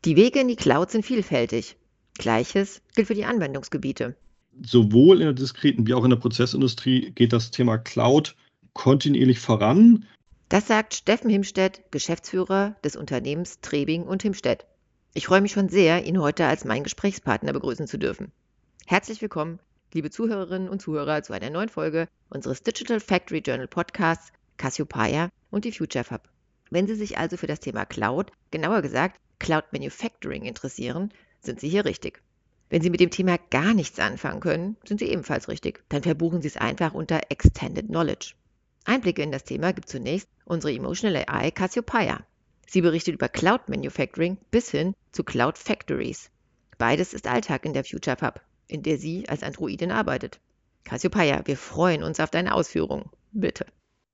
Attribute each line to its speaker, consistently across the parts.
Speaker 1: Die Wege in die Cloud sind vielfältig. Gleiches gilt für die Anwendungsgebiete.
Speaker 2: Sowohl in der diskreten wie auch in der Prozessindustrie geht das Thema Cloud kontinuierlich voran.
Speaker 1: Das sagt Steffen Himstedt, Geschäftsführer des Unternehmens Trebing und Himstedt. Ich freue mich schon sehr, ihn heute als meinen Gesprächspartner begrüßen zu dürfen. Herzlich willkommen, liebe Zuhörerinnen und Zuhörer, zu einer neuen Folge unseres Digital Factory Journal Podcasts Cassiopeia und die FutureFab. Wenn Sie sich also für das Thema Cloud, genauer gesagt Cloud Manufacturing interessieren, sind Sie hier richtig. Wenn Sie mit dem Thema gar nichts anfangen können, sind Sie ebenfalls richtig. Dann verbuchen Sie es einfach unter Extended Knowledge. Einblicke in das Thema gibt zunächst unsere Emotional AI Cassiopeia. Sie berichtet über Cloud Manufacturing bis hin zu Cloud Factories. Beides ist Alltag in der FutureFab, in der sie als Androidin arbeitet. Cassiopeia, wir freuen uns auf deine Ausführungen. Bitte.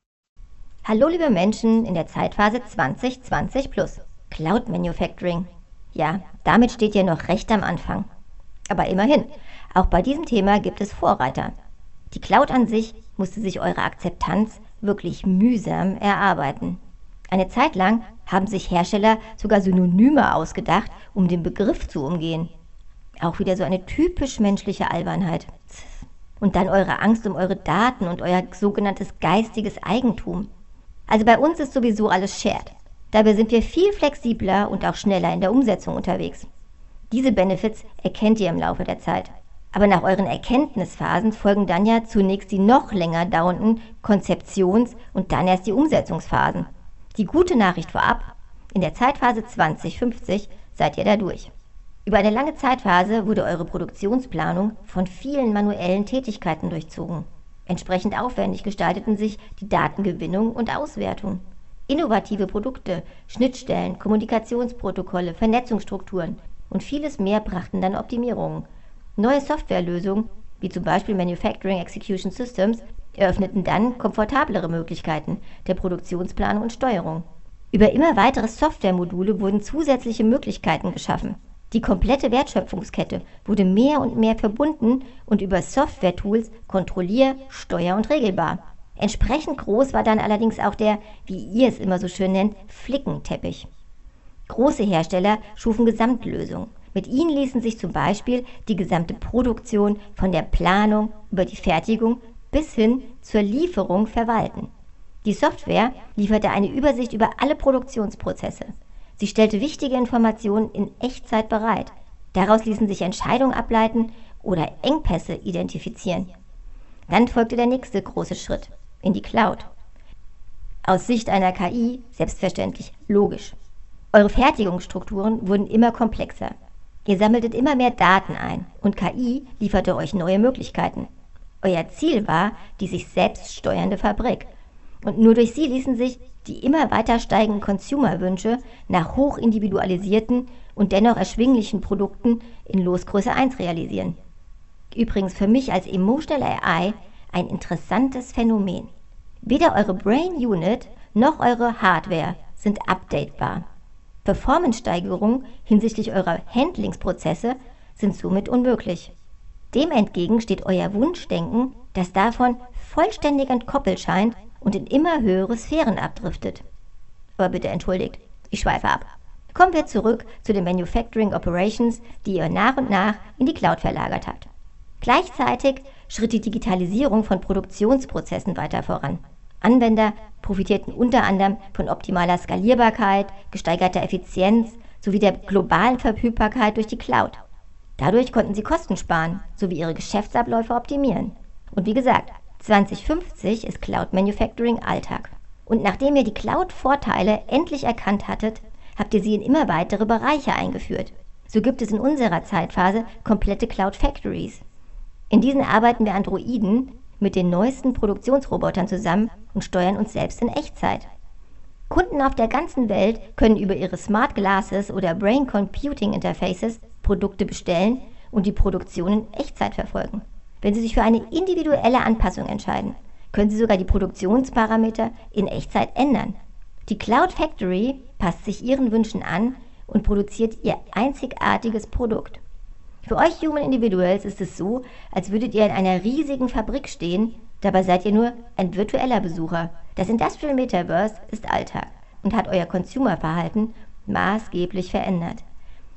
Speaker 3: Hallo liebe Menschen in der Zeitphase 2020 plus. Cloud Manufacturing. Ja, damit steht ihr noch recht am Anfang. Aber immerhin, auch bei diesem Thema gibt es Vorreiter. Die Cloud an sich musste sich eure Akzeptanz wirklich mühsam erarbeiten. Eine Zeit lang haben sich Hersteller sogar Synonyme ausgedacht, um den Begriff zu umgehen. Auch wieder so eine typisch menschliche Albernheit. Und dann eure Angst um eure Daten und euer sogenanntes geistiges Eigentum. Also bei uns ist sowieso alles shared. Dabei sind wir viel flexibler und auch schneller in der Umsetzung unterwegs. Diese Benefits erkennt ihr im Laufe der Zeit. Aber nach euren Erkenntnisphasen folgen dann ja zunächst die noch länger dauernden Konzeptions- und dann erst die Umsetzungsphasen. Die gute Nachricht vorab, in der Zeitphase 2050 seid ihr da durch. Über eine lange Zeitphase wurde eure Produktionsplanung von vielen manuellen Tätigkeiten durchzogen. Entsprechend aufwendig gestalteten sich die Datengewinnung und Auswertung. Innovative Produkte, Schnittstellen, Kommunikationsprotokolle, Vernetzungsstrukturen und vieles mehr brachten dann Optimierungen. Neue Softwarelösungen, wie zum Beispiel Manufacturing Execution Systems, eröffneten dann komfortablere Möglichkeiten der Produktionsplanung und Steuerung. Über immer weitere Softwaremodule wurden zusätzliche Möglichkeiten geschaffen. Die komplette Wertschöpfungskette wurde mehr und mehr verbunden und über Software-Tools kontrollier-, steuer- und regelbar. Entsprechend groß war dann allerdings auch der, wie ihr es immer so schön nennt, Flickenteppich. Große Hersteller schufen Gesamtlösungen. Mit ihnen ließen sich zum Beispiel die gesamte Produktion von der Planung über die Fertigung bis hin zur Lieferung verwalten. Die Software lieferte eine Übersicht über alle Produktionsprozesse. Sie stellte wichtige Informationen in Echtzeit bereit. Daraus ließen sich Entscheidungen ableiten oder Engpässe identifizieren. Dann folgte der nächste große Schritt in die Cloud. Aus Sicht einer KI selbstverständlich logisch. Eure Fertigungsstrukturen wurden immer komplexer. Ihr sammeltet immer mehr Daten ein und KI lieferte euch neue Möglichkeiten. Euer Ziel war die sich selbst steuernde Fabrik. Und nur durch sie ließen sich die immer weiter steigenden Consumer-Wünsche nach hochindividualisierten und dennoch erschwinglichen Produkten in Losgröße 1 realisieren. Übrigens für mich als Emotional AI ein interessantes Phänomen. Weder eure Brain Unit noch eure Hardware sind updatebar. Performance-Steigerungen hinsichtlich eurer Handlingsprozesse sind somit unmöglich. Dem entgegen steht euer Wunschdenken, das davon vollständig entkoppelt scheint und in immer höhere Sphären abdriftet. Aber bitte entschuldigt, ich schweife ab. Kommen wir zurück zu den Manufacturing Operations, die ihr nach und nach in die Cloud verlagert habt. Gleichzeitig schritt die Digitalisierung von Produktionsprozessen weiter voran. Anwender profitierten unter anderem von optimaler Skalierbarkeit, gesteigerter Effizienz sowie der globalen Verfügbarkeit durch die Cloud. Dadurch konnten sie Kosten sparen sowie ihre Geschäftsabläufe optimieren. Und wie gesagt, 2050 ist Cloud Manufacturing Alltag. Und nachdem ihr die Cloud-Vorteile endlich erkannt hattet, habt ihr sie in immer weitere Bereiche eingeführt. So gibt es in unserer Zeitphase komplette Cloud Factories. In diesen arbeiten wir Androiden mit den neuesten Produktionsrobotern zusammen und steuern uns selbst in Echtzeit. Kunden auf der ganzen Welt können über ihre Smart Glasses oder Brain Computing Interfaces Produkte bestellen und die Produktion in Echtzeit verfolgen. Wenn Sie sich für eine individuelle Anpassung entscheiden, können Sie sogar die Produktionsparameter in Echtzeit ändern. Die Cloud Factory passt sich Ihren Wünschen an und produziert Ihr einzigartiges Produkt. Für euch Human Individuals ist es so, als würdet ihr in einer riesigen Fabrik stehen, dabei seid ihr nur ein virtueller Besucher. Das Industrial Metaverse ist Alltag und hat euer Consumer-Verhalten maßgeblich verändert.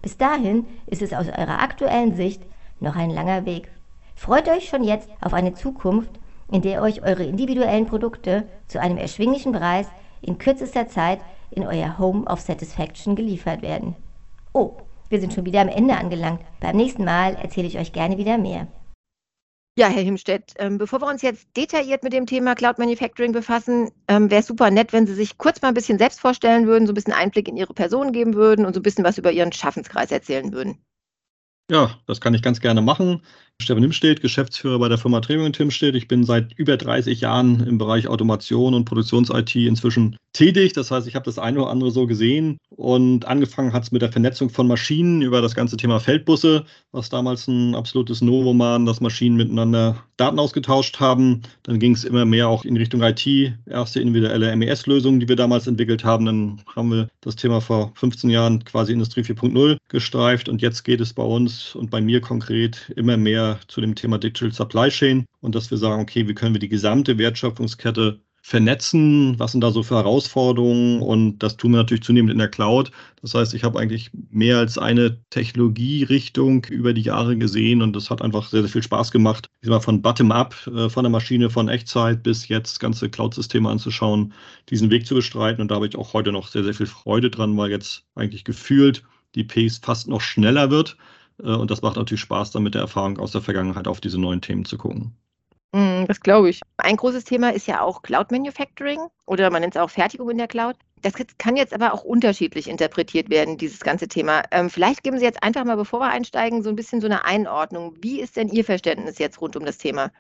Speaker 3: Bis dahin ist es aus eurer aktuellen Sicht noch ein langer Weg. Freut euch schon jetzt auf eine Zukunft, in der euch eure individuellen Produkte zu einem erschwinglichen Preis in kürzester Zeit in euer Home of Satisfaction geliefert werden. Oh, wir sind schon wieder am Ende angelangt. Beim nächsten Mal erzähle ich euch gerne wieder mehr.
Speaker 1: Ja, Herr Himstedt, bevor wir uns jetzt detailliert mit dem Thema Cloud Manufacturing befassen, wäre es super nett, wenn Sie sich kurz mal ein bisschen selbst vorstellen würden, so ein bisschen Einblick in Ihre Person geben würden und so ein bisschen was über Ihren Schaffenskreis erzählen würden.
Speaker 2: Ja, das kann ich ganz gerne machen. Stefan Himstedt, Geschäftsführer bei der Firma Trebing & Himstedt. Ich bin seit über 30 Jahren im Bereich Automation und Produktions-IT inzwischen tätig. Das heißt, ich habe das eine oder andere so gesehen und angefangen hat es mit der Vernetzung von Maschinen über das ganze Thema Feldbusse, was damals ein absolutes Novum war, dass Maschinen miteinander Daten ausgetauscht haben. Dann ging es immer mehr auch in Richtung IT, erste individuelle MES-Lösungen, die wir damals entwickelt haben. Dann haben wir das Thema vor 15 Jahren quasi Industrie 4.0 gestreift und jetzt geht es bei uns und bei mir konkret immer mehr zu dem Thema Digital Supply Chain und dass wir sagen, okay, wie können wir die gesamte Wertschöpfungskette vernetzen, was sind da so für Herausforderungen und das tun wir natürlich zunehmend in der Cloud. Das heißt, ich habe eigentlich mehr als eine Technologierichtung über die Jahre gesehen und das hat einfach sehr, sehr viel Spaß gemacht. Ich sag mal, von Bottom-up, von der Maschine, von Echtzeit bis jetzt ganze Cloud-Systeme anzuschauen, diesen Weg zu bestreiten und da habe ich auch heute noch sehr, sehr viel Freude dran, weil jetzt eigentlich gefühlt die Pace fast noch schneller wird. Und das macht natürlich Spaß, dann mit der Erfahrung aus der Vergangenheit auf diese neuen Themen zu gucken.
Speaker 1: Das glaube ich. Ein großes Thema ist ja auch Cloud Manufacturing oder man nennt es auch Fertigung in der Cloud. Das kann jetzt aber auch unterschiedlich interpretiert werden, dieses ganze Thema. Vielleicht geben Sie jetzt einfach mal, bevor wir einsteigen, so ein bisschen so eine Einordnung. Wie ist denn Ihr Verständnis jetzt rund um das Thema?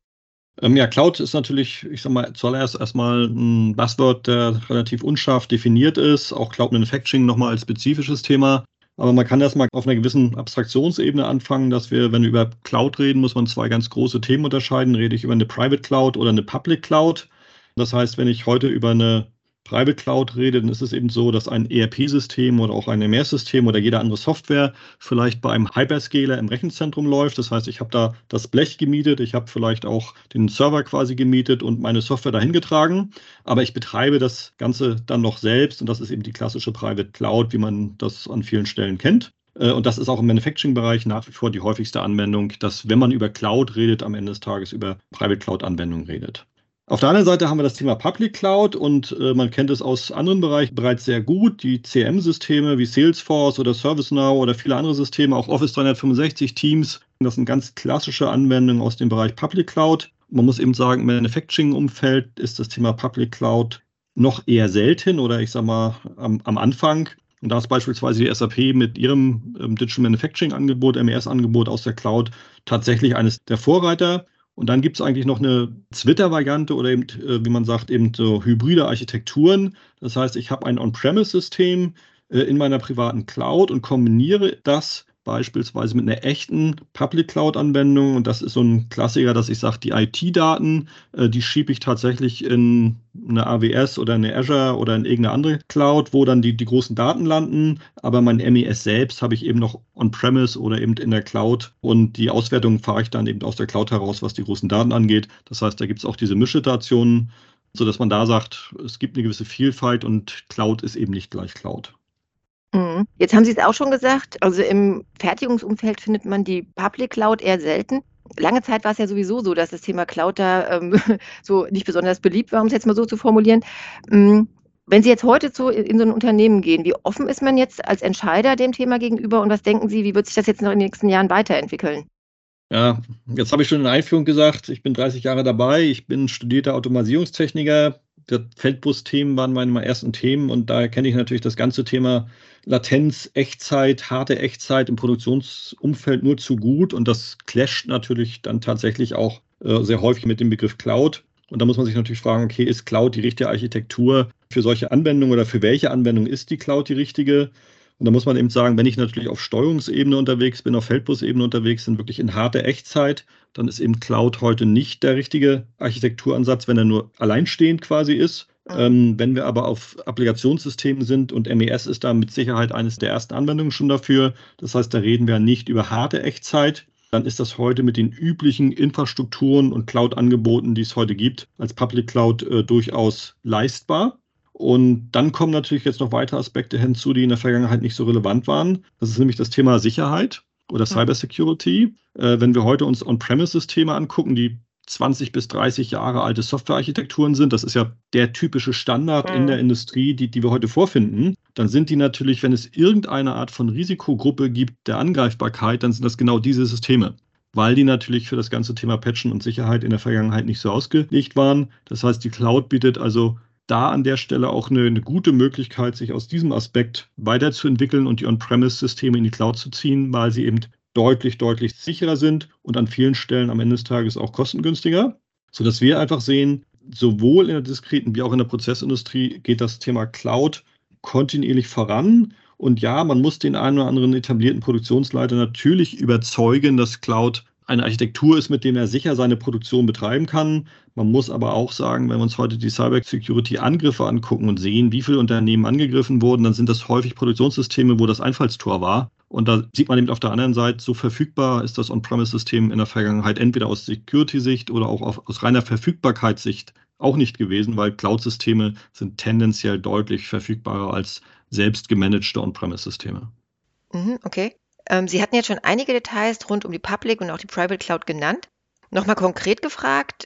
Speaker 2: Ja, Cloud ist natürlich, ich sag mal, zuallererst erstmal ein Buzzword, der relativ unscharf definiert ist. Auch Cloud Manufacturing nochmal als spezifisches Thema. Aber man kann erstmal auf einer gewissen Abstraktionsebene anfangen, dass wir, wenn wir über Cloud reden, muss man zwei ganz große Themen unterscheiden. Rede ich über eine Private Cloud oder eine Public Cloud? Das heißt, wenn ich heute über eine Private Cloud rede, dann ist es eben so, dass ein ERP-System oder auch ein MES-System oder jede andere Software vielleicht bei einem Hyperscaler im Rechenzentrum läuft. Das heißt, ich habe da das Blech gemietet, ich habe vielleicht auch den Server quasi gemietet und meine Software dahin getragen, aber ich betreibe das Ganze dann noch selbst und das ist eben die klassische Private Cloud, wie man das an vielen Stellen kennt. Und das ist auch im Manufacturing-Bereich nach wie vor die häufigste Anwendung, dass, wenn man über Cloud redet, am Ende des Tages über Private Cloud-Anwendungen redet. Auf der anderen Seite haben wir das Thema Public Cloud und man kennt es aus anderen Bereichen bereits sehr gut. Die CRM-Systeme wie Salesforce oder ServiceNow oder viele andere Systeme, auch Office 365, Teams, das sind ganz klassische Anwendungen aus dem Bereich Public Cloud. Man muss eben sagen, im Manufacturing-Umfeld ist das Thema Public Cloud noch eher selten oder ich sage mal am Anfang. Und da ist beispielsweise die SAP mit ihrem Digital Manufacturing-Angebot, MES-Angebot aus der Cloud tatsächlich eines der Vorreiter. Und dann gibt es eigentlich noch eine Twitter-Variante oder eben, wie man sagt, eben so hybride Architekturen. Das heißt, ich habe ein On-Premise-System in meiner privaten Cloud und kombiniere das beispielsweise mit einer echten Public Cloud-Anwendung. Und das ist so ein Klassiker, dass ich sage, die IT-Daten, die schiebe ich tatsächlich in eine AWS oder eine Azure oder in irgendeine andere Cloud, wo dann die großen Daten landen. Aber mein MES selbst habe ich eben noch on-premise oder eben in der Cloud. Und die Auswertung fahre ich dann eben aus der Cloud heraus, was die großen Daten angeht. Das heißt, da gibt es auch diese Mischsituationen, sodass man da sagt, es gibt eine gewisse Vielfalt und Cloud ist eben nicht gleich Cloud.
Speaker 1: Jetzt haben Sie es auch schon gesagt, also im Fertigungsumfeld findet man die Public Cloud eher selten. Lange Zeit war es ja sowieso so, dass das Thema Cloud da so nicht besonders beliebt war, um es jetzt mal so zu formulieren. Wenn Sie jetzt heute in so ein Unternehmen gehen, wie offen ist man jetzt als Entscheider dem Thema gegenüber und was denken Sie, wie wird sich das jetzt noch in den nächsten Jahren weiterentwickeln?
Speaker 2: Ja, jetzt habe ich schon in der Einführung gesagt, ich bin 30 Jahre dabei, ich bin studierter Automatisierungstechniker. Die Feldbus-Themen waren meine ersten Themen und daher kenne ich natürlich das ganze Thema Latenz, Echtzeit, harte Echtzeit im Produktionsumfeld nur zu gut und das clasht natürlich dann tatsächlich auch sehr häufig mit dem Begriff Cloud. Und da muss man sich natürlich fragen, okay, ist Cloud die richtige Architektur für solche Anwendungen oder für welche Anwendung ist die Cloud die richtige? Und da muss man eben sagen, wenn ich natürlich auf Steuerungsebene unterwegs bin, auf Feldbus-Ebene unterwegs bin, wirklich in harter Echtzeit, dann ist eben Cloud heute nicht der richtige Architekturansatz, wenn er nur alleinstehend quasi ist. Wenn wir aber auf Applikationssystemen sind und MES ist da mit Sicherheit eines der ersten Anwendungen schon dafür. Das heißt, da reden wir nicht über harte Echtzeit. Dann ist das heute mit den üblichen Infrastrukturen und Cloud-Angeboten, die es heute gibt, als Public Cloud durchaus leistbar. Und dann kommen natürlich jetzt noch weitere Aspekte hinzu, die in der Vergangenheit nicht so relevant waren. Das ist nämlich das Thema Sicherheit oder Cybersecurity. Wenn wir heute uns On-Premise-Systeme angucken, die 20 bis 30 Jahre alte Softwarearchitekturen sind, das ist ja der typische Standard in der Industrie, die wir heute vorfinden, dann sind die natürlich, wenn es irgendeine Art von Risikogruppe gibt der Angreifbarkeit, dann sind das genau diese Systeme, weil die natürlich für das ganze Thema Patchen und Sicherheit in der Vergangenheit nicht so ausgelegt waren. Das heißt, die Cloud bietet also da an der Stelle auch eine gute Möglichkeit, sich aus diesem Aspekt weiterzuentwickeln und die On-Premise-Systeme in die Cloud zu ziehen, weil sie eben deutlich, deutlich sicherer sind und an vielen Stellen am Ende des Tages auch kostengünstiger, sodass wir einfach sehen, sowohl in der diskreten wie auch in der Prozessindustrie geht das Thema Cloud kontinuierlich voran. Und ja, man muss den einen oder anderen etablierten Produktionsleiter natürlich überzeugen, dass Cloud eine Architektur ist, mit der er sicher seine Produktion betreiben kann. Man muss aber auch sagen, wenn wir uns heute die Cybersecurity-Angriffe angucken und sehen, wie viele Unternehmen angegriffen wurden, dann sind das häufig Produktionssysteme, wo das Einfallstor war. Und da sieht man eben auf der anderen Seite, so verfügbar ist das On-Premise-System in der Vergangenheit entweder aus Security-Sicht oder auch aus reiner Verfügbarkeitssicht auch nicht gewesen, weil Cloud-Systeme sind tendenziell deutlich verfügbarer als selbst gemanagte On-Premise-Systeme.
Speaker 1: Okay. Sie hatten jetzt schon einige Details rund um die Public und auch die Private Cloud genannt. Nochmal konkret gefragt,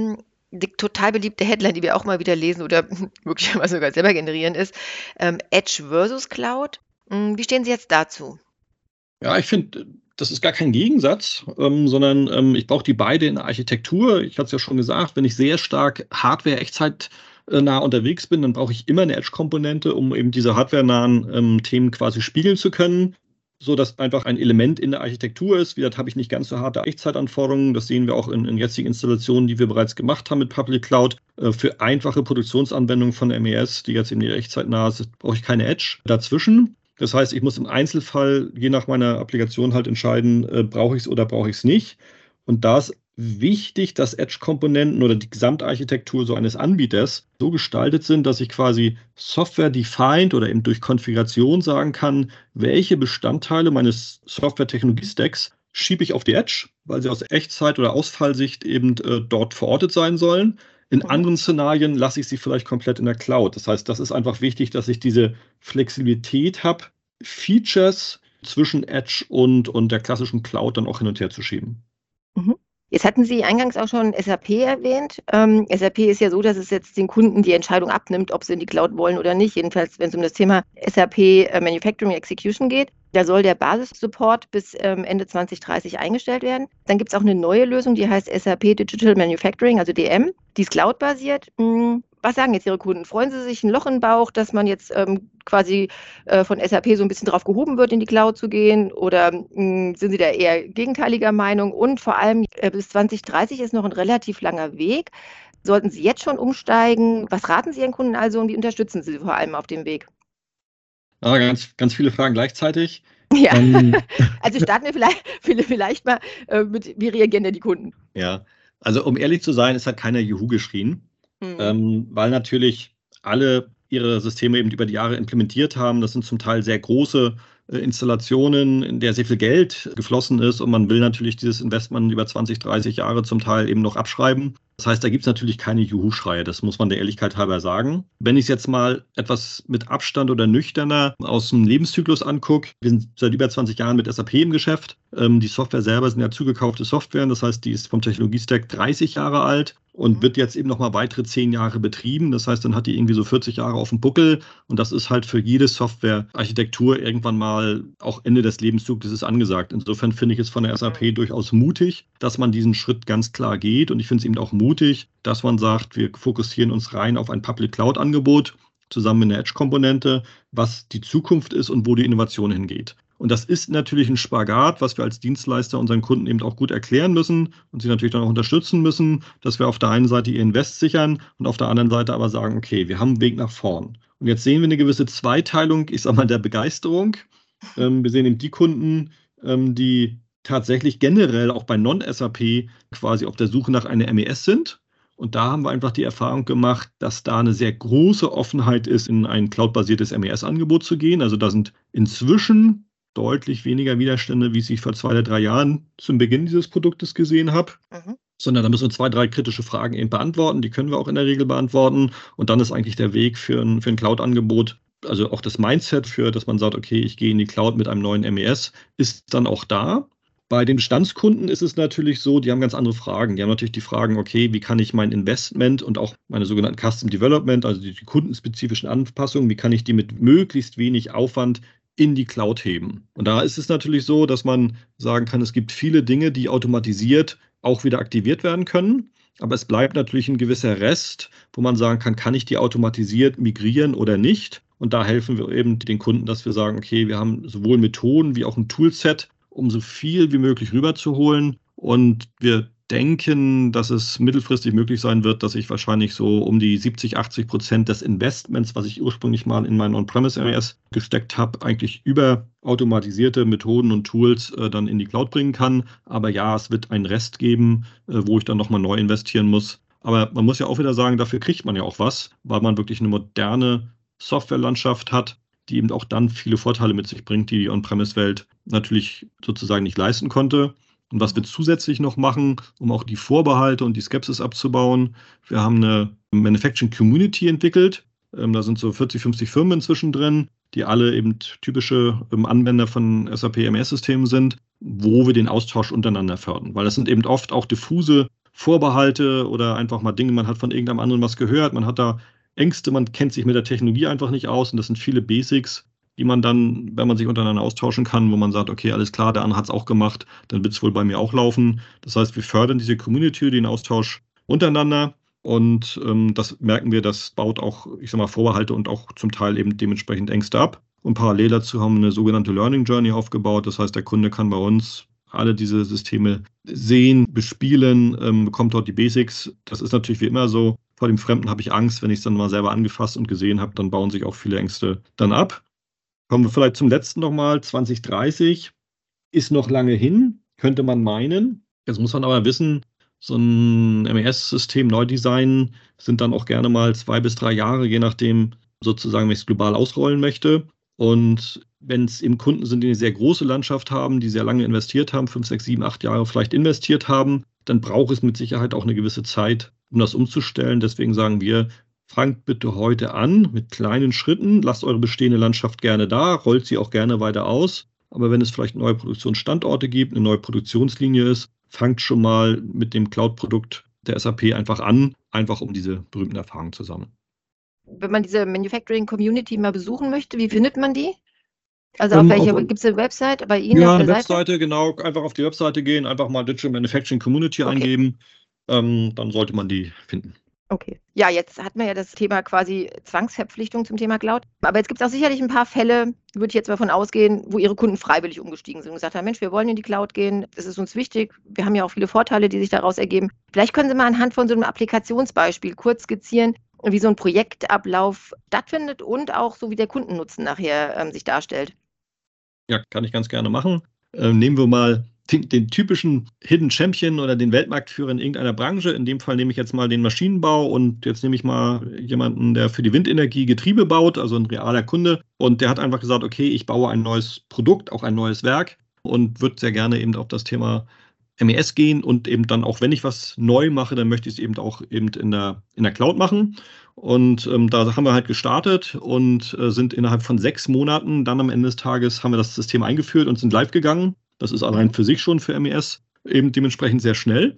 Speaker 1: die total beliebte Headline, die wir auch mal wieder lesen oder möglicherweise sogar selber generieren, ist Edge versus Cloud. Wie stehen Sie jetzt dazu?
Speaker 2: Ja, ich finde, das ist gar kein Gegensatz, sondern ich brauche die beide in der Architektur. Ich hatte es ja schon gesagt, wenn ich sehr stark hardware-echtzeitnah unterwegs bin, dann brauche ich immer eine Edge-Komponente, um eben diese hardware-nahen Themen quasi spiegeln zu können, so dass einfach ein Element in der Architektur ist. Wie gesagt, habe ich nicht ganz so harte Echtzeitanforderungen. Das sehen wir auch in jetzigen Installationen, die wir bereits gemacht haben mit Public Cloud. Für einfache Produktionsanwendungen von MES, die jetzt eben nicht echtzeitnah sind, brauche ich keine Edge dazwischen. Das heißt, ich muss im Einzelfall, je nach meiner Applikation halt entscheiden, brauche ich es oder brauche ich es nicht. Und da ist wichtig, dass Edge-Komponenten oder die Gesamtarchitektur so eines Anbieters so gestaltet sind, dass ich quasi Software-defined oder eben durch Konfiguration sagen kann, welche Bestandteile meines Software-Technologie-Stacks schiebe ich auf die Edge, weil sie aus Echtzeit- oder Ausfallsicht eben dort verortet sein sollen. In anderen Szenarien lasse ich sie vielleicht komplett in der Cloud. Das heißt, das ist einfach wichtig, dass ich diese Flexibilität habe, Features zwischen Edge und der klassischen Cloud dann auch hin und her zu schieben.
Speaker 1: Jetzt hatten Sie eingangs auch schon SAP erwähnt. SAP ist ja so, dass es jetzt den Kunden die Entscheidung abnimmt, ob sie in die Cloud wollen oder nicht. Jedenfalls, wenn es um das Thema SAP Manufacturing Execution geht. Da soll der Basissupport bis Ende 2030 eingestellt werden. Dann gibt es auch eine neue Lösung, die heißt SAP Digital Manufacturing, also DM. Die ist cloud-basiert. Was sagen jetzt Ihre Kunden? Freuen Sie sich ein Loch im Bauch, dass man jetzt quasi von SAP so ein bisschen drauf gehoben wird, in die Cloud zu gehen? Oder sind Sie da eher gegenteiliger Meinung? Und vor allem bis 2030 ist noch ein relativ langer Weg. Sollten Sie jetzt schon umsteigen? Was raten Sie Ihren Kunden also und wie unterstützen Sie vor allem auf dem Weg?
Speaker 2: Ja, ganz viele Fragen gleichzeitig.
Speaker 1: Ja, also starten wir vielleicht mal mit, wie reagieren denn die Kunden?
Speaker 2: Ja, also um ehrlich zu sein, es hat keiner Juhu geschrien, weil natürlich alle ihre Systeme eben über die Jahre implementiert haben. Das sind zum Teil sehr große Installationen, in der sehr viel Geld geflossen ist und man will natürlich dieses Investment über 20, 30 Jahre zum Teil eben noch abschreiben. Das heißt, da gibt es natürlich keine Juhu-Schreie, das muss man der Ehrlichkeit halber sagen. Wenn ich es jetzt mal etwas mit Abstand oder nüchterner aus dem Lebenszyklus angucke, wir sind seit über 20 Jahren mit SAP im Geschäft. Die Software selber sind ja zugekaufte Software, das heißt, die ist vom Technologiestack 30 Jahre alt und wird jetzt eben nochmal weitere 10 Jahre betrieben. Das heißt, dann hat die irgendwie so 40 Jahre auf dem Buckel und das ist halt für jede Softwarearchitektur irgendwann mal auch Ende des Lebenszyklus angesagt. Insofern finde ich es von der SAP durchaus mutig, dass man diesen Schritt ganz klar geht und ich finde es eben auch mutig, dass man sagt, wir fokussieren uns rein auf ein Public Cloud Angebot zusammen mit einer Edge-Komponente, was die Zukunft ist und wo die Innovation hingeht. Und das ist natürlich ein Spagat, was wir als Dienstleister unseren Kunden eben auch gut erklären müssen und sie natürlich dann auch unterstützen müssen, dass wir auf der einen Seite ihr Invest sichern und auf der anderen Seite aber sagen, okay, wir haben einen Weg nach vorn. Und jetzt sehen wir eine gewisse Zweiteilung, ich sag mal, der Begeisterung. Wir sehen eben die Kunden, die tatsächlich generell auch bei Non-SAP quasi auf der Suche nach einer MES sind. Und da haben wir einfach die Erfahrung gemacht, dass da eine sehr große Offenheit ist, in ein cloud-basiertes MES-Angebot zu gehen. Also da sind inzwischen deutlich weniger Widerstände, wie ich vor 2 oder 3 Jahren zum Beginn dieses Produktes gesehen habe. sondern da müssen wir 2, 3 kritische Fragen eben beantworten. Die können wir auch in der Regel beantworten. Und dann ist eigentlich der Weg für ein Cloud-Angebot, also auch das Mindset dass man sagt, okay, ich gehe in die Cloud mit einem neuen MES, ist dann auch da. Bei den Bestandskunden ist es natürlich so, die haben ganz andere Fragen. Die haben natürlich die Fragen, okay, wie kann ich mein Investment und auch meine sogenannten Custom Development, also die kundenspezifischen Anpassungen, wie kann ich die mit möglichst wenig Aufwand in die Cloud heben? Und da ist es natürlich so, dass man sagen kann, es gibt viele Dinge, die automatisiert auch wieder aktiviert werden können. Aber es bleibt natürlich ein gewisser Rest, wo man sagen kann ich die automatisiert migrieren oder nicht? Und da helfen wir eben den Kunden, dass wir sagen, okay, wir haben sowohl Methoden wie auch ein Toolset, um so viel wie möglich rüberzuholen. Und wir denken, dass es mittelfristig möglich sein wird, dass ich wahrscheinlich so um die 70-80% des Investments, was ich ursprünglich mal in meinen On-Premise-MES gesteckt habe, eigentlich über automatisierte Methoden und Tools dann in die Cloud bringen kann. Aber ja, es wird einen Rest geben, wo ich dann nochmal neu investieren muss. Aber man muss ja auch wieder sagen, dafür kriegt man ja auch was, weil man wirklich eine moderne Softwarelandschaft hat, die eben auch dann viele Vorteile mit sich bringt, die On-Premise-Welt natürlich sozusagen nicht leisten konnte. Und was wir zusätzlich noch machen, um auch die Vorbehalte und die Skepsis abzubauen, wir haben eine Manufacturing Community entwickelt. Da sind so 40, 50 Firmen inzwischen drin, die alle eben typische Anwender von SAP MES-Systemen sind, wo wir den Austausch untereinander fördern. Weil das sind eben oft auch diffuse Vorbehalte oder einfach mal Dinge, man hat von irgendeinem anderen was gehört, man hat da Ängste, man kennt sich mit der Technologie einfach nicht aus und das sind viele Basics, die man dann, wenn man sich untereinander austauschen kann, wo man sagt, okay, alles klar, der andere hat es auch gemacht, dann wird es wohl bei mir auch laufen. Das heißt, wir fördern diese Community, den Austausch untereinander und das merken wir, das baut auch, ich sag mal, Vorbehalte und auch zum Teil eben dementsprechend Ängste ab. Und parallel dazu haben wir eine sogenannte Learning Journey aufgebaut. Das heißt, der Kunde kann bei uns alle diese Systeme sehen, bespielen, bekommt dort die Basics. Das ist natürlich wie immer so. Vor dem Fremden habe ich Angst. Wenn ich es dann mal selber angefasst und gesehen habe, dann bauen sich auch viele Ängste dann ab. Kommen wir vielleicht zum letzten nochmal. 2030 ist noch lange hin, könnte man meinen. Jetzt muss man aber wissen, so ein MES-System neu designen sind dann auch gerne mal 2 bis 3 Jahre, je nachdem sozusagen, wenn ich es global ausrollen möchte. Und wenn es eben Kunden sind, die eine sehr große Landschaft haben, die sehr lange investiert haben, 5, 6, 7, 8 Jahre vielleicht investiert haben, dann braucht es mit Sicherheit auch eine gewisse Zeit, um das umzustellen. Deswegen sagen wir, fangt bitte heute an mit kleinen Schritten, lasst eure bestehende Landschaft gerne da, rollt sie auch gerne weiter aus. Aber wenn es vielleicht neue Produktionsstandorte gibt, eine neue Produktionslinie ist, fangt schon mal mit dem Cloud-Produkt der SAP einfach an, einfach um diese berühmten Erfahrungen zu sammeln.
Speaker 1: Wenn man diese Manufacturing-Community mal besuchen möchte, wie findet man die? Also auf welcher, gibt es eine Website bei Ihnen?
Speaker 2: Ja,
Speaker 1: auf
Speaker 2: eine
Speaker 1: der
Speaker 2: Webseite, genau, einfach auf die Webseite gehen, einfach mal Digital Manufacturing Community eingeben, dann sollte man die finden.
Speaker 1: Okay. Ja, jetzt hatten wir ja das Thema quasi Zwangsverpflichtung zum Thema Cloud. Aber jetzt gibt es auch sicherlich ein paar Fälle, würde ich jetzt mal von ausgehen, wo Ihre Kunden freiwillig umgestiegen sind und gesagt haben, Mensch, wir wollen in die Cloud gehen, das ist uns wichtig, wir haben ja auch viele Vorteile, die sich daraus ergeben. Vielleicht können Sie mal anhand von so einem Applikationsbeispiel kurz skizzieren, wie so ein Projektablauf stattfindet und auch so, wie der Kundennutzen nachher sich darstellt.
Speaker 2: Ja, kann ich ganz gerne machen. Nehmen wir mal den typischen Hidden Champion oder den Weltmarktführer in irgendeiner Branche. In dem Fall nehme ich jetzt mal den Maschinenbau und jetzt nehme ich mal jemanden, der für die Windenergie Getriebe baut, also ein realer Kunde. Und der hat einfach gesagt, okay, ich baue ein neues Produkt, auch ein neues Werk und würde sehr gerne eben auf das Thema MES gehen und eben dann auch, wenn ich was neu mache, dann möchte ich es eben auch eben in der Cloud machen. Und da haben wir halt gestartet und sind innerhalb von 6 Monaten, dann am Ende des Tages haben wir das System eingeführt und sind live gegangen. Das ist allein für sich schon für MES eben dementsprechend sehr schnell.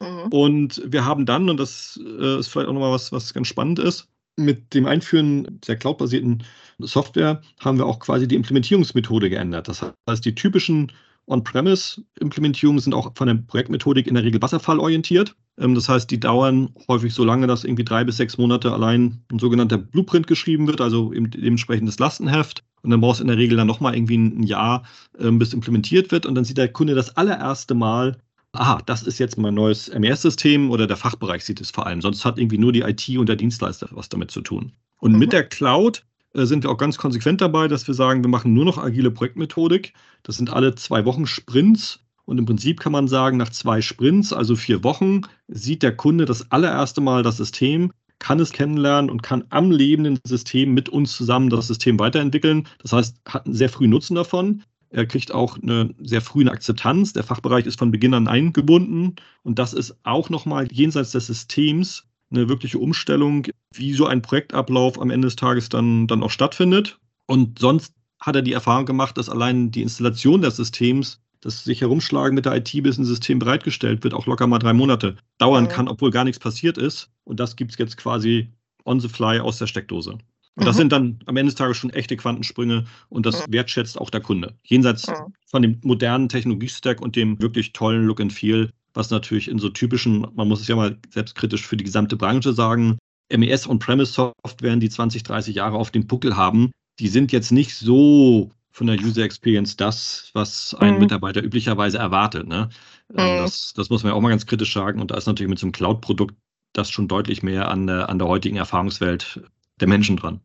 Speaker 2: Und wir haben dann, und das ist vielleicht auch nochmal was ganz spannend ist, mit dem Einführen der cloudbasierten Software haben wir auch quasi die Implementierungsmethode geändert. Das heißt, die typischen On-Premise-Implementierungen sind auch von der Projektmethodik in der Regel wasserfallorientiert. Das heißt, die dauern häufig so lange, dass irgendwie 3 bis 6 Monate allein ein sogenannter Blueprint geschrieben wird, also eben dementsprechend das Lastenheft. Und dann brauchst du in der Regel dann nochmal irgendwie ein Jahr, bis implementiert wird. Und dann sieht der Kunde das allererste Mal, aha, das ist jetzt mein neues MES-System oder der Fachbereich sieht es vor allem. Sonst hat irgendwie nur die IT und der Dienstleister was damit zu tun. Und mit der Cloud sind wir auch ganz konsequent dabei, dass wir sagen, wir machen nur noch agile Projektmethodik. Das sind alle 2 Wochen Sprints. Und im Prinzip kann man sagen, nach 2 Sprints, also 4 Wochen, sieht der Kunde das allererste Mal das System, kann es kennenlernen und kann am lebenden System mit uns zusammen das System weiterentwickeln. Das heißt, hat einen sehr frühen Nutzen davon. Er kriegt auch eine sehr frühe Akzeptanz. Der Fachbereich ist von Beginn an eingebunden. Und das ist auch nochmal jenseits des Systems eine wirkliche Umstellung, wie so ein Projektablauf am Ende des Tages dann auch stattfindet. Und sonst hat er die Erfahrung gemacht, dass allein die Installation des Systems, das sich herumschlagen mit der IT, bis ein System bereitgestellt wird, auch locker mal 3 Monate dauern kann, obwohl gar nichts passiert ist. Und das gibt es jetzt quasi on the fly aus der Steckdose. Und das sind dann am Ende des Tages schon echte Quantensprünge und das wertschätzt auch der Kunde. Jenseits von dem modernen Technologiestack und dem wirklich tollen Look and Feel, was natürlich in so typischen, man muss es ja mal selbstkritisch für die gesamte Branche sagen, MES On-Premise-Softwaren, die 20, 30 Jahre auf dem Buckel haben, die sind jetzt nicht so von der User Experience das, was ein Mitarbeiter üblicherweise erwartet. Ne? Das muss man ja auch mal ganz kritisch sagen. Und da ist natürlich mit so einem Cloud-Produkt das schon deutlich mehr an der heutigen Erfahrungswelt der Menschen dran.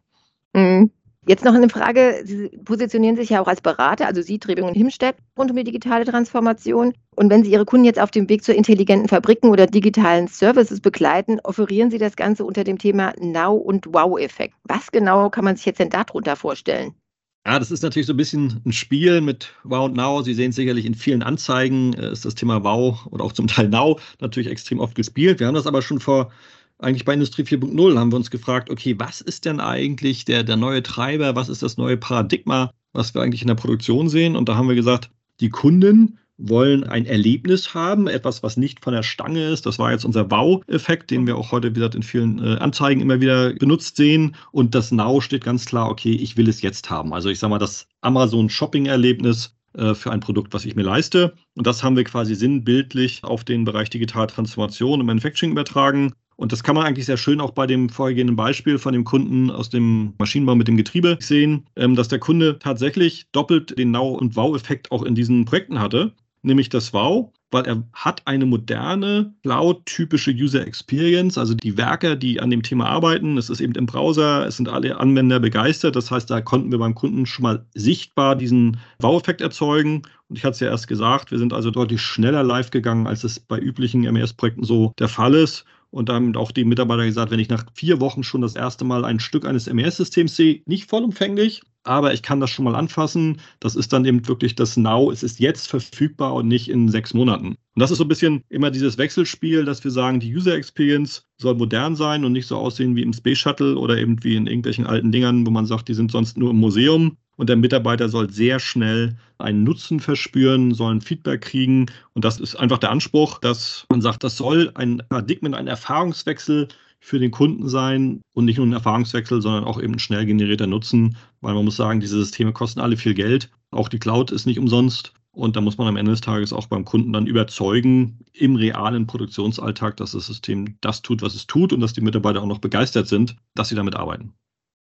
Speaker 1: Jetzt noch eine Frage. Sie positionieren sich ja auch als Berater, also Sie, Trebing und Himstedt, rund um die digitale Transformation. Und wenn Sie Ihre Kunden jetzt auf dem Weg zu intelligenten Fabriken oder digitalen Services begleiten, offerieren Sie das Ganze unter dem Thema Now- und Wow-Effekt. Was genau kann man sich jetzt denn darunter vorstellen?
Speaker 2: Ja, das ist natürlich so ein bisschen ein Spiel mit Wow und Now. Sie sehen es sicherlich in vielen Anzeigen, ist das Thema Wow oder auch zum Teil Now natürlich extrem oft gespielt. Wir haben das aber schon eigentlich bei Industrie 4.0 haben wir uns gefragt, okay, was ist denn eigentlich der neue Treiber, was ist das neue Paradigma, was wir eigentlich in der Produktion sehen? Und da haben wir gesagt, die Kunden wollen ein Erlebnis haben, etwas, was nicht von der Stange ist. Das war jetzt unser Wow-Effekt, den wir auch heute, wie gesagt, in vielen Anzeigen immer wieder benutzt sehen. Und das Now steht ganz klar, okay, ich will es jetzt haben. Also ich sage mal, das Amazon-Shopping-Erlebnis für ein Produkt, was ich mir leiste. Und das haben wir quasi sinnbildlich auf den Bereich digitale Transformation und Manufacturing übertragen. Und das kann man eigentlich sehr schön auch bei dem vorhergehenden Beispiel von dem Kunden aus dem Maschinenbau mit dem Getriebe sehen, dass der Kunde tatsächlich doppelt den Now- und Wow-Effekt auch in diesen Projekten hatte. Nämlich das Wow, weil er hat eine moderne, Cloud-typische User Experience, also die Werker, die an dem Thema arbeiten, es ist eben im Browser, es sind alle Anwender begeistert. Das heißt, da konnten wir beim Kunden schon mal sichtbar diesen Wow-Effekt erzeugen. Und ich hatte es ja erst gesagt, wir sind also deutlich schneller live gegangen, als es bei üblichen MES-Projekten so der Fall ist. Und da haben auch die Mitarbeiter gesagt, wenn ich nach 4 Wochen schon das erste Mal ein Stück eines MES-Systems sehe, nicht vollumfänglich, aber ich kann das schon mal anfassen. Das ist dann eben wirklich das Now. Es ist jetzt verfügbar und nicht in 6 Monaten. Und das ist so ein bisschen immer dieses Wechselspiel, dass wir sagen, die User Experience soll modern sein und nicht so aussehen wie im Space Shuttle oder eben wie in irgendwelchen alten Dingern, wo man sagt, die sind sonst nur im Museum. Und der Mitarbeiter soll sehr schnell einen Nutzen verspüren, soll ein Feedback kriegen. Und das ist einfach der Anspruch, dass man sagt, das soll ein Paradigmen, ein Erfahrungswechsel für den Kunden sein und nicht nur ein Erfahrungswechsel, sondern auch eben ein schnell generierter Nutzen, weil man muss sagen, diese Systeme kosten alle viel Geld. Auch die Cloud ist nicht umsonst. Und da muss man am Ende des Tages auch beim Kunden dann überzeugen, im realen Produktionsalltag, dass das System das tut, was es tut und dass die Mitarbeiter auch noch begeistert sind, dass sie damit arbeiten.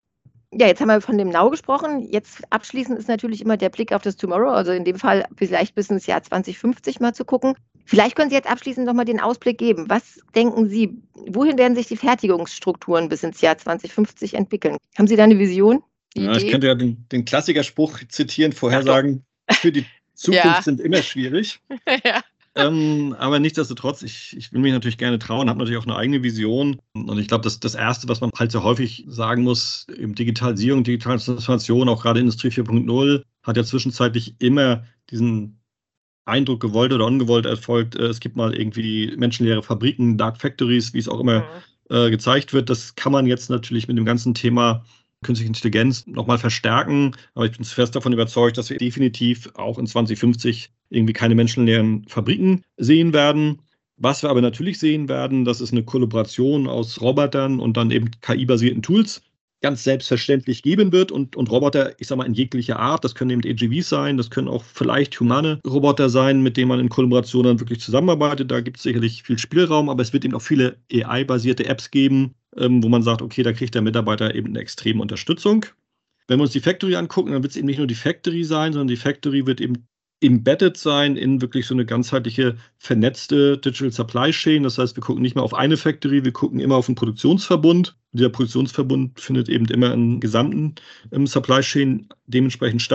Speaker 1: Ja, jetzt haben wir von dem Now gesprochen. Jetzt abschließend ist natürlich immer der Blick auf das Tomorrow, also in dem Fall vielleicht bis ins Jahr 2050 mal zu gucken. Vielleicht können Sie jetzt abschließend nochmal den Ausblick geben. Was denken Sie, wohin werden sich die Fertigungsstrukturen bis ins Jahr 2050 entwickeln? Haben Sie da eine Vision?
Speaker 2: Ja, ich könnte ja den Klassikerspruch zitieren, Vorhersagen für die Zukunft sind immer schwierig.
Speaker 1: Ja.
Speaker 2: Aber nichtsdestotrotz, ich will mich natürlich gerne trauen, habe natürlich auch eine eigene Vision. Und ich glaube, das Erste, was man halt sehr häufig sagen muss, eben Digitalisierung, digitale Transformation, auch gerade Industrie 4.0, hat ja zwischenzeitlich immer diesen Eindruck, gewollt oder ungewollt erfolgt. Es gibt mal irgendwie menschenleere Fabriken, Dark Factories, wie es auch immer gezeigt wird. Das kann man jetzt natürlich mit dem ganzen Thema künstliche Intelligenz nochmal verstärken. Aber ich bin fest davon überzeugt, dass wir definitiv auch in 2050 irgendwie keine menschenleeren Fabriken sehen werden. Was wir aber natürlich sehen werden, das ist eine Kollaboration aus Robotern und dann eben KI-basierten Tools ganz selbstverständlich geben wird und Roboter, ich sage mal, in jeglicher Art, das können eben AGVs sein, das können auch vielleicht humane Roboter sein, mit denen man in Kollaboration dann wirklich zusammenarbeitet. Da gibt es sicherlich viel Spielraum, aber es wird eben auch viele AI-basierte Apps geben, wo man sagt, okay, da kriegt der Mitarbeiter eben eine extreme Unterstützung. Wenn wir uns die Factory angucken, dann wird es eben nicht nur die Factory sein, sondern die Factory wird eben embedded sein in wirklich so eine ganzheitliche, vernetzte Digital Supply Chain. Das heißt, wir gucken nicht mehr auf eine Factory, wir gucken immer auf einen Produktionsverbund. Dieser Produktionsverbund findet eben immer im gesamten Supply Chain dementsprechend statt.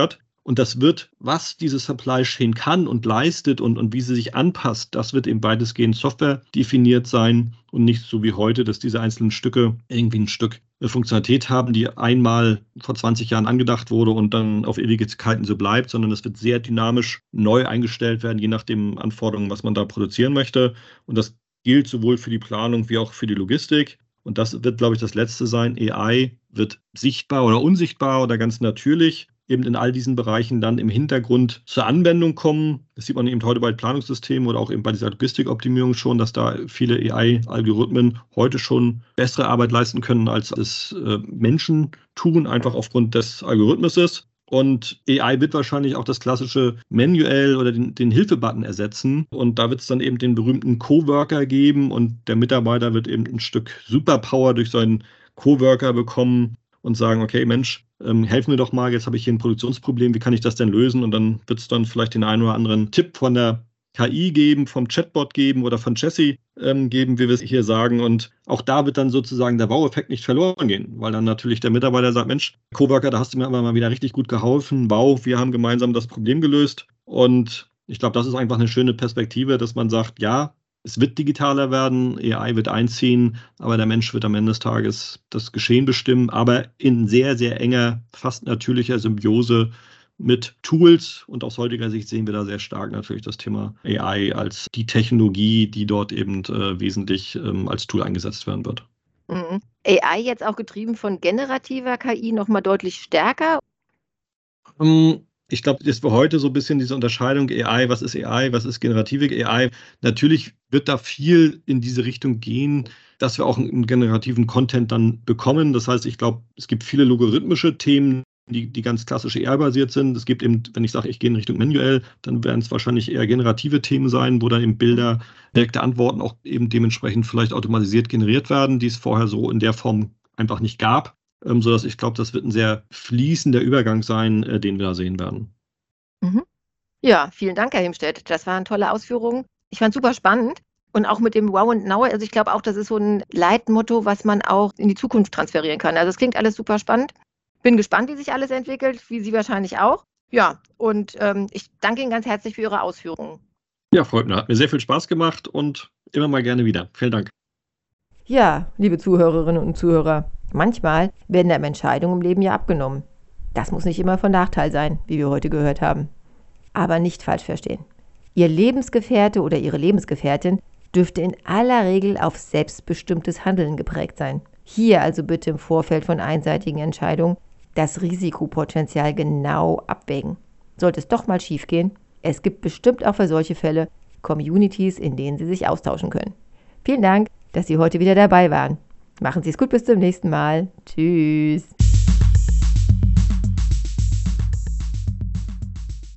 Speaker 2: Und das wird, was diese Supply Chain kann und leistet und wie sie sich anpasst, das wird eben weitestgehend Software definiert sein und nicht so wie heute, dass diese einzelnen Stücke irgendwie ein Stück Funktionalität haben, die einmal vor 20 Jahren angedacht wurde und dann auf Ewigkeiten so bleibt, sondern es wird sehr dynamisch neu eingestellt werden, je nach den Anforderungen, was man da produzieren möchte. Und das gilt sowohl für die Planung wie auch für die Logistik. Und das wird, glaube ich, das Letzte sein. AI wird sichtbar oder unsichtbar oder ganz natürlich eben in all diesen Bereichen dann im Hintergrund zur Anwendung kommen. Das sieht man eben heute bei Planungssystemen oder auch eben bei dieser Logistikoptimierung schon, dass da viele AI-Algorithmen heute schon bessere Arbeit leisten können, als es Menschen tun, einfach aufgrund des Algorithmuses. Und AI wird wahrscheinlich auch das klassische Manual oder den Hilfe-Button ersetzen. Und da wird es dann eben den berühmten Coworker geben und der Mitarbeiter wird eben ein Stück Superpower durch seinen Coworker bekommen und sagen, okay, Mensch, helf mir doch mal, jetzt habe ich hier ein Produktionsproblem, wie kann ich das denn lösen? Und dann wird es dann vielleicht den einen oder anderen Tipp von der KI geben, vom Chatbot geben oder von Jessie geben, wie wir es hier sagen. Und auch da wird dann sozusagen der Wow-Effekt nicht verloren gehen, weil dann natürlich der Mitarbeiter sagt, Mensch, Coworker, da hast du mir aber mal wieder richtig gut geholfen. Wow, wir haben gemeinsam das Problem gelöst. Und ich glaube, das ist einfach eine schöne Perspektive, dass man sagt, ja, es wird digitaler werden, AI wird einziehen, aber der Mensch wird am Ende des Tages das Geschehen bestimmen, aber in sehr, sehr enger, fast natürlicher Symbiose mit Tools. Und aus heutiger Sicht sehen wir da sehr stark natürlich das Thema AI als die Technologie, die dort eben wesentlich als Tool eingesetzt werden wird.
Speaker 1: Mhm. AI jetzt auch getrieben von generativer KI nochmal deutlich stärker?
Speaker 2: Ich glaube, das war heute so ein bisschen diese Unterscheidung AI, was ist generative AI. Natürlich wird da viel in diese Richtung gehen, dass wir auch einen generativen Content dann bekommen. Das heißt, ich glaube, es gibt viele logarithmische Themen, die ganz klassisch AI-basiert sind. Es gibt eben, wenn ich sage, ich gehe in Richtung Manual, dann werden es wahrscheinlich eher generative Themen sein, wo dann eben Bilder, direkte Antworten auch eben dementsprechend vielleicht automatisiert generiert werden, die es vorher so in der Form einfach nicht gab. Sodass ich glaube, das wird ein sehr fließender Übergang sein, den wir da sehen werden.
Speaker 1: Mhm. Ja, vielen Dank, Herr Himstedt. Das waren tolle Ausführungen. Ich fand es super spannend. Und auch mit dem Wow and Now, also ich glaube auch, das ist so ein Leitmotto, was man auch in die Zukunft transferieren kann. Also es klingt alles super spannend. Bin gespannt, wie sich alles entwickelt, wie Sie wahrscheinlich auch. Ja, und ich danke Ihnen ganz herzlich für Ihre Ausführungen.
Speaker 2: Ja, freut mich. Hat mir sehr viel Spaß gemacht und immer mal gerne wieder. Vielen Dank.
Speaker 1: Ja, liebe Zuhörerinnen und Zuhörer, manchmal werden einem Entscheidungen im Leben ja abgenommen. Das muss nicht immer von Nachteil sein, wie wir heute gehört haben. Aber nicht falsch verstehen. Ihr Lebensgefährte oder Ihre Lebensgefährtin dürfte in aller Regel auf selbstbestimmtes Handeln geprägt sein. Hier also bitte im Vorfeld von einseitigen Entscheidungen das Risikopotenzial genau abwägen. Sollte es doch mal schiefgehen, es gibt bestimmt auch für solche Fälle Communities, in denen Sie sich austauschen können. Vielen Dank, dass Sie heute wieder dabei waren. Machen Sie es gut, bis zum nächsten Mal. Tschüss.